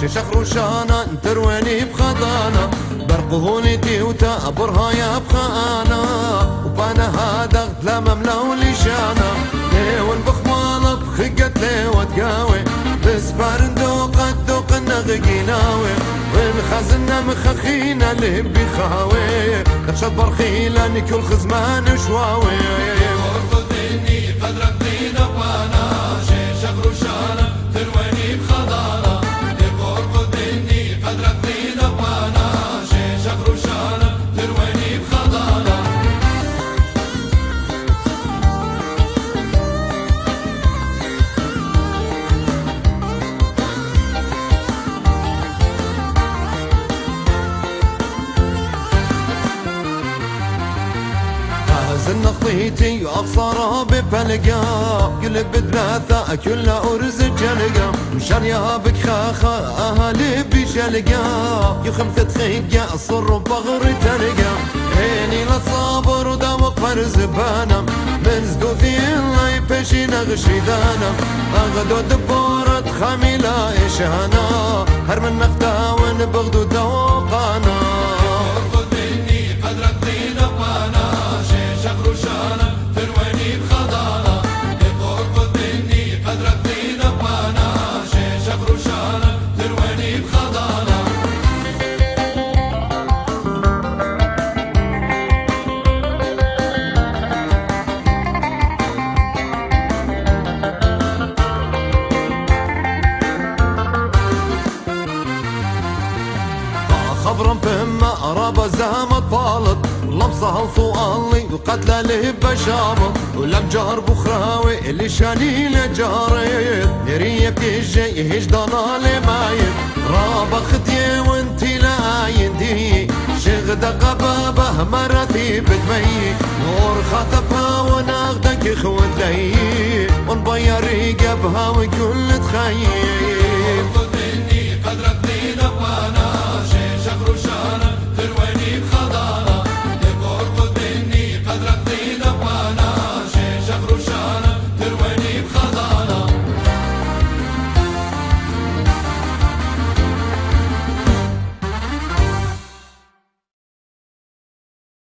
شيشة خروشانا ترواني بخضانا برقهونيتي وتابرها يا بخانا وبانا هذا لا مملا وليشانا ليون بخمالة بخقت لي وتقاوي بس باردو قد دوق النغقيناوي وين خزنا مخخينا اللي بخاوي نخشد برخيلاني كل خزمان وشواوي ورقدني قد رقدينا بانا شيشة خروشانا ترواني بخضانا ورقدني قد رقدينا بانا شيشة خروشانا ترواني بخضانا زن خطيتي واخسرها بفلقا قلب بثلاثة كلها ارز جلقا مشان يا بك خاخا اهالي بشلقا يخمثة خيقا صر بغر تلقا عيني لا صابر وداوق فرز بانا من زدوثي الله يبشي نغشي دانا اغدو دبورة خاملة اشانا هر من نختاون بغدو دوقانا خروشانا ترواني بخضانا يطرقد مني قد رقدينا بانا شيشة خروشانا ترواني بخضانا خبرا بما رابا زامت بالط لمصها الفؤالي وقتل له بشابط ولم جار بخراوي اللي شاني لجاريت نريه بتجي هج ضلالي مايت رابا خديه وانتي لا يندي شغد قبابه مرثي بدمي نور خطبها وناخدك خوت لي ونبير رقبها وكل تخيل